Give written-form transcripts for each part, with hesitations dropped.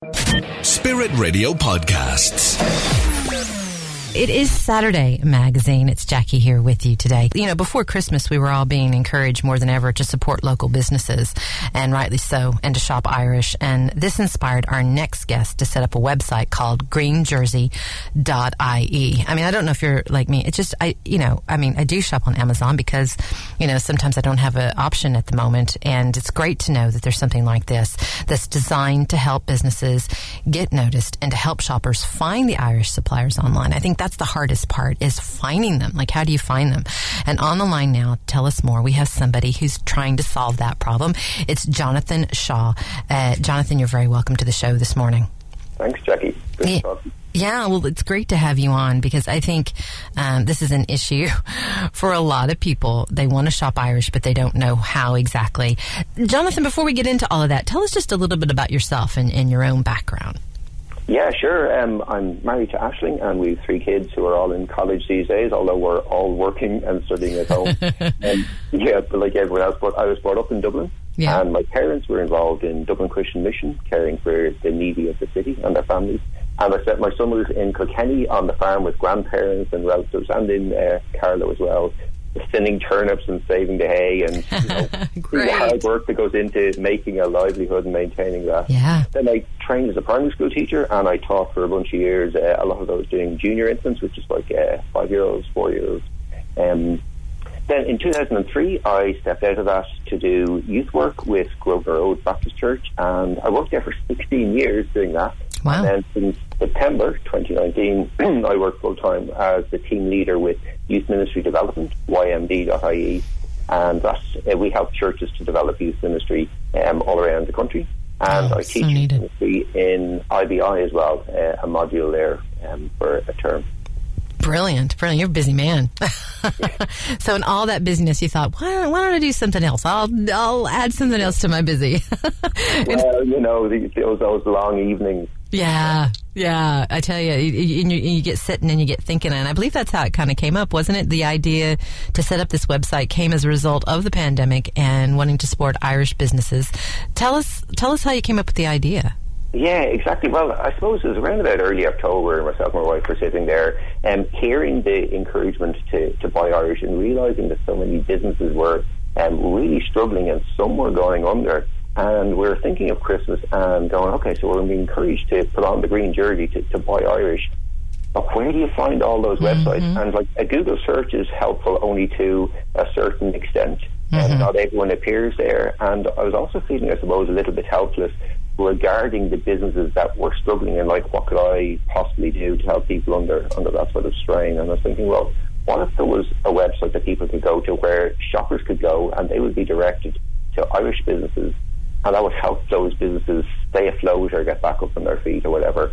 Spirit Radio Podcasts. It is Saturday Magazine. It's Jackie here with you today. You know, before Christmas, we were all being encouraged more than ever to support local businesses, and rightly so, and to shop Irish. And this inspired our next guest to set up a website called greenjersey.ie. I mean, I don't know if you're like me. It's just, I do shop on Amazon because, you know, sometimes I don't have an option at the moment. And it's great to know that there's something like this that's designed to help businesses get noticed and to help shoppers find the Irish suppliers online. I think that's the hardest part, is finding them. Like, how do you find them? And on the line now, tell us more. We have somebody who's trying to solve that problem. It's Jonathan Shaw. Jonathan, you're very welcome to the show this morning. Thanks, Jackie. Good to talk. Yeah, well, it's great to have you on because I think this is an issue for a lot of people. They want to shop Irish, but they don't know how exactly. Jonathan, before we get into all of that, tell us just a little bit about yourself and your own background. Yeah, sure. I'm married to Aisling, and we have 3 kids who are all in college these days, although we're all working and studying at home. But like everyone else. But I was brought up in Dublin, and my parents were involved in Dublin Christian Mission, caring for the needy of the city and their families. And I spent my summers in Kilkenny on the farm with grandparents and relatives, and in Carlow as well, thinning turnips and saving the hay, and the hard work that goes into making a livelihood and maintaining that. Yeah. Then I trained as a primary school teacher, and I taught for a bunch of years. A lot of those doing junior infants, which is like 5-year-olds, 4-year-olds. Then in 2003, I stepped out of that to do youth work with Grosvenor Road Baptist Church, and I worked there for 16 years doing that. Wow. And then since September 2019, I work full-time as the team leader with Youth Ministry Development, ymd.ie, and that's, we help churches to develop youth ministry all around the country. And I teach youth ministry in IBI as well, a module there for a term. Brilliant. You're a busy man. So in all that busyness, you thought, why don't I do something else? I'll add something else to my busy. Well, you know, those long evenings. Yeah. I tell you, you get sitting and you get thinking, and I believe that's how it kind of came up, wasn't it? The idea to set up this website came as a result of the pandemic and wanting to support Irish businesses. Tell us how you came up with the idea. Yeah, exactly. Well, I suppose it was around about early October, myself and my wife were sitting there hearing the encouragement to buy Irish and realising that so many businesses were really struggling and some were going under. And we were thinking of Christmas and going, okay, so we're being encouraged to put on the green jersey to buy Irish. But where do you find all those websites? And like a Google search is helpful only to a certain extent. And not everyone appears there. And I was also feeling, I suppose, a little bit helpless regarding the businesses that were struggling and like, what could I possibly do to help people under that sort of strain? And I was thinking, well, what if there was a website that people could go to where shoppers could go and they would be directed to Irish businesses, and that would help those businesses stay afloat or get back up on their feet or whatever.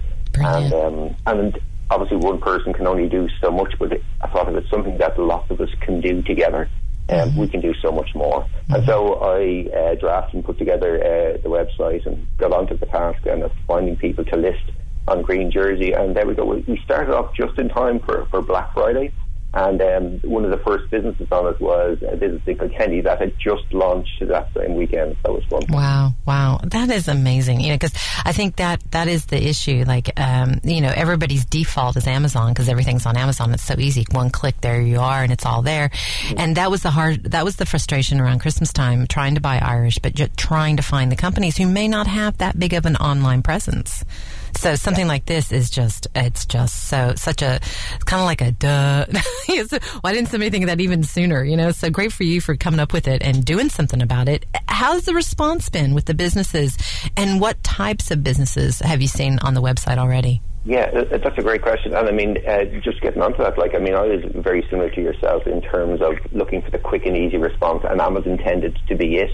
And obviously one person can only do so much, but I thought if it's something that lots of us can do together, we can do so much more. And so I drafted and put together the website and got onto the task and of finding people to list on Green Jersey. And there we go. We started off just in time for Black Friday. And one of the first businesses on it was a business in Kilkenny that had just launched that same weekend. That was fun. Wow. That is amazing. You know, because I think that is the issue. Like, everybody's default is Amazon because everything's on Amazon. It's so easy. One click, there you are, and it's all there. And that was the frustration around Christmas time, trying to buy Irish, but just trying to find the companies who may not have that big of an online presence. So something like this is it's just such a, kind of like a duh. Why didn't somebody think of that even sooner? You know, so great for you for coming up with it and doing something about it. How's the response been with the businesses, and what types of businesses have you seen on the website already? Yeah, that's a great question. And I mean, just getting onto that, I was very similar to yourself in terms of looking for the quick and easy response, and that was intended to be it.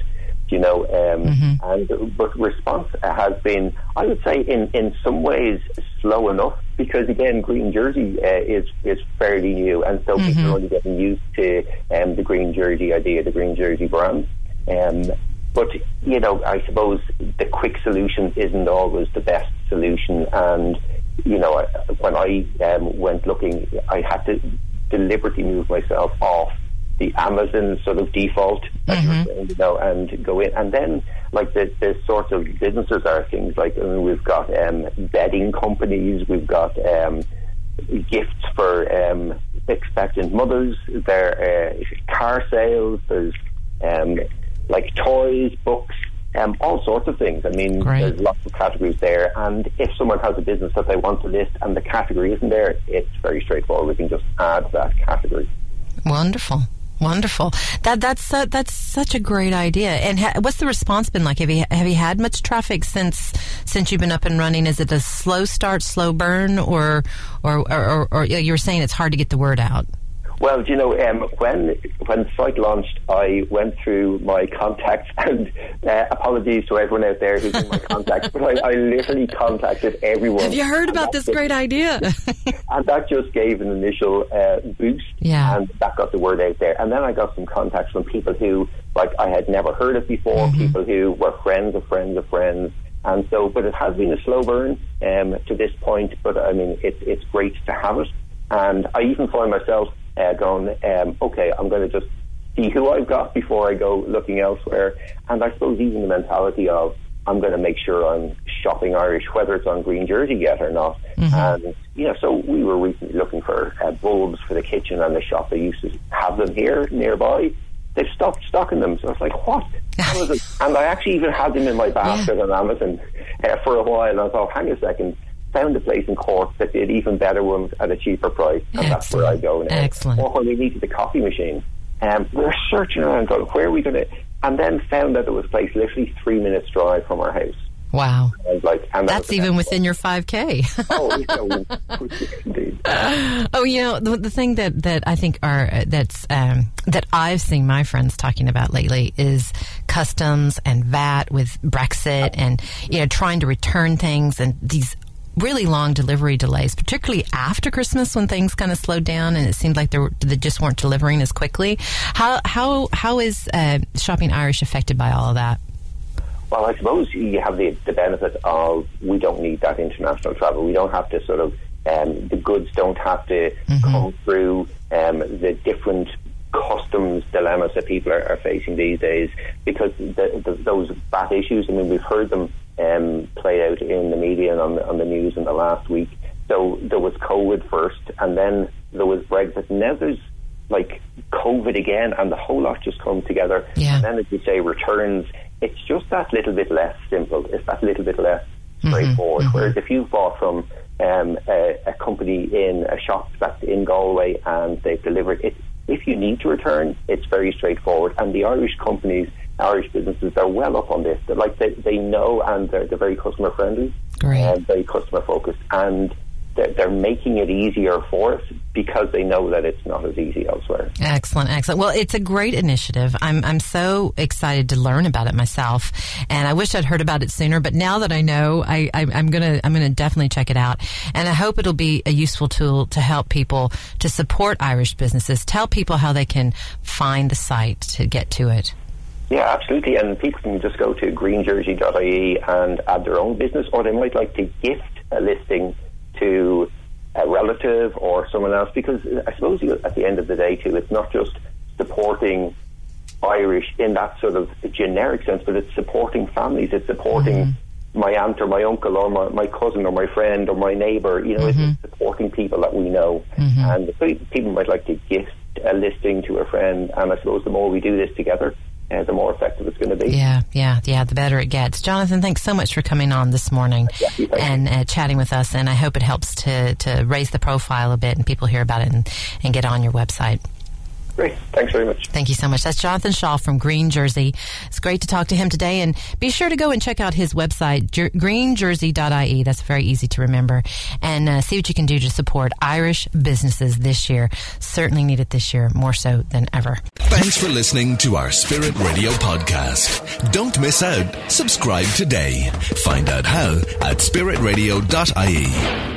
But response has been, I would say, in some ways slow enough, because again, Green Jersey is fairly new, and so people are only getting used to the Green Jersey idea, the Green Jersey brand. But I suppose the quick solution isn't always the best solution, and when I went looking, I had to deliberately move myself off the Amazon sort of default, and go in. And then, the sorts of businesses are things like, we've got wedding companies. We've got gifts for expectant mothers. There are car sales. There's like toys, books, all sorts of things. I mean, there's lots of categories there. And if someone has a business that they want to list and the category isn't there, it's very straightforward. We can just add that category. Wonderful. That's such a great idea. And what's the response been like? Have you had much traffic since you've been up and running? Is it a slow start, slow burn, or you were saying it's hard to get the word out? Well, you know, when the site launched, I went through my contacts, and apologies to everyone out there who's in my contacts, but I literally contacted everyone. Have you heard about this great idea? And that just gave an initial boost, and that got the word out there. And then I got some contacts from people who, like, I had never heard of before, people who were friends of friends of friends. And so, but it has been a slow burn to this point, but I mean, it's great to have it. And I even find myself going, okay, I'm going to just see who I've got before I go looking elsewhere. And I suppose even the mentality of, I'm going to make sure I'm shopping Irish, whether it's on Green Jersey yet or not. And, you know, so we were recently looking for bulbs for the kitchen, and the shop that used to have them here nearby, they've stopped stocking them. So I was like, what? And I actually even had them in my basket on Amazon for a while. And I thought, hang a second. Found a place in Cork that did even better ones at a cheaper price, and that's where I go now. Excellent. Or when we needed the coffee machine, we were searching around going, where are we going to, and then found that there was a place literally 3 minutes drive from our house. Wow. And that's even within your 5K. Oh, you know, indeed. Oh, you know, the thing that I think that I've seen my friends talking about lately is customs and VAT with Brexit, and, you know, trying to return things, and these really long delivery delays, particularly after Christmas when things kind of slowed down and it seemed like they just weren't delivering as quickly. How is Shopping Irish affected by all of that? Well, I suppose you have the benefit of, we don't need that international travel. We don't have to sort of, the goods don't have to come through the different customs dilemmas that people are facing these days, because those VAT issues, I mean, we've heard them play out in the media and on the news in the last week. So there was COVID first, and then there was Brexit. Now there's like COVID again, and the whole lot just come together. And then, as you say, returns, it's just that little bit less simple. It's that little bit less straightforward. Whereas if you bought from a company in a shop that's in Galway and they've delivered it, if you need to return, it's very straightforward. And the Irish companies, Irish businesses, they're well up on this. They know, and they're very customer friendly and very customer focused, and they're making it easier for us because they know that it's not as easy elsewhere. Excellent. Well, it's a great initiative. I'm so excited to learn about it myself, and I wish I'd heard about it sooner. But now that I know, I'm gonna definitely check it out, and I hope it'll be a useful tool to help people to support Irish businesses. Tell people how they can find the site to get to it. Yeah, absolutely. And people can just go to greenjersey.ie and add their own business, or they might like to gift a listing to a relative or someone else, because I suppose at the end of the day too, it's not just supporting Irish in that sort of generic sense, but it's supporting families, it's supporting my aunt or my uncle or my cousin or my friend or my neighbour, you know, it's supporting people that we know. And people might like to gift a listing to a friend, and I suppose the more we do this together, the more effective it's going to be. Yeah, the better it gets. Jonathan, thanks so much for coming on this morning and chatting with us, and I hope it helps to raise the profile a bit and people hear about it and get on your website. Great. Thanks very much. Thank you so much. That's Jonathan Shaw from Green Jersey. It's great to talk to him today, and be sure to go and check out his website, greenjersey.ie. That's very easy to remember, and see what you can do to support Irish businesses this year. Certainly need it this year, more so than ever. Thanks for listening to our Spirit Radio podcast. Don't miss out. Subscribe today. Find out how at spiritradio.ie.